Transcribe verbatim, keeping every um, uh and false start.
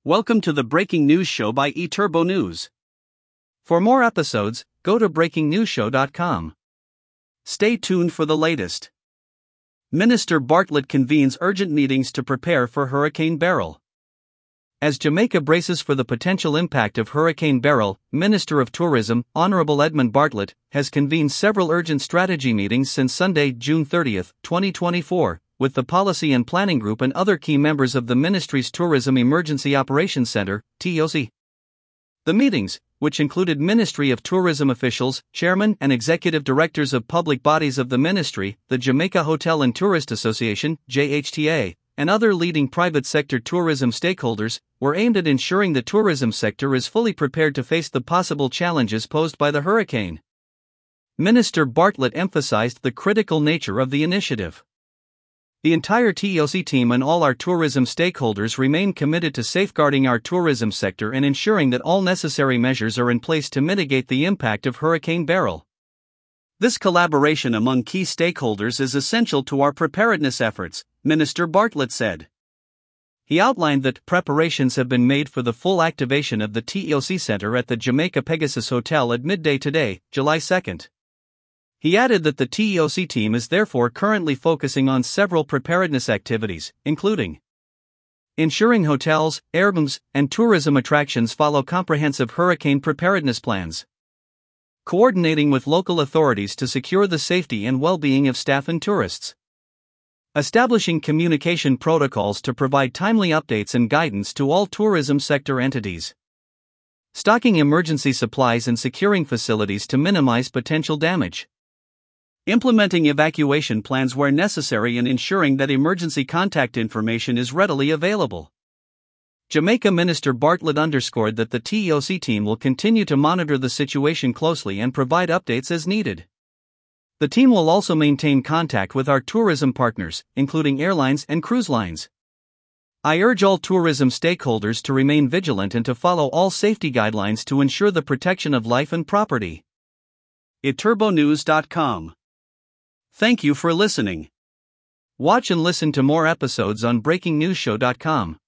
Welcome to the Breaking News Show by eTurbo News. For more episodes, go to breaking news show dot com. Stay tuned for the latest. Minister Bartlett convenes urgent meetings to prepare for Hurricane Beryl. As Jamaica braces for the potential impact of Hurricane Beryl, Minister of Tourism, Honorable Edmund Bartlett, has convened several urgent strategy meetings since Sunday, June thirtieth, twenty twenty-four, with the Policy and Planning Group and other key members of the Ministry's Tourism Emergency Operations Center, T O C. The meetings, which included Ministry of Tourism officials, chairmen and executive directors of public bodies of the Ministry, the Jamaica Hotel and Tourist Association, J H T A, and other leading private sector tourism stakeholders, were aimed at ensuring the tourism sector is fully prepared to face the possible challenges posed by the hurricane. Minister Bartlett emphasized the critical nature of the initiative. The entire T O C team and all our tourism stakeholders remain committed to safeguarding our tourism sector and ensuring that all necessary measures are in place to mitigate the impact of Hurricane Beryl. This collaboration among key stakeholders is essential to our preparedness efforts, Minister Bartlett said. He outlined that preparations have been made for the full activation of the T O C Center at the Jamaica Pegasus Hotel at midday today, July second. He added that the T O C team is therefore currently focusing on several preparedness activities, including ensuring hotels, airbnbs, and tourism attractions follow comprehensive hurricane preparedness plans, coordinating with local authorities to secure the safety and well-being of staff and tourists, establishing communication protocols to provide timely updates and guidance to all tourism sector entities, stocking emergency supplies and securing facilities to minimize potential damage, implementing evacuation plans where necessary and ensuring that emergency contact information is readily available. Jamaica Minister Bartlett underscored that the T O C team will continue to monitor the situation closely and provide updates as needed. The team will also maintain contact with our tourism partners, including airlines and cruise lines. I urge all tourism stakeholders to remain vigilant and to follow all safety guidelines to ensure the protection of life and property. e turbo news dot com. Thank you for listening. Watch and listen to more episodes on breaking news show dot com.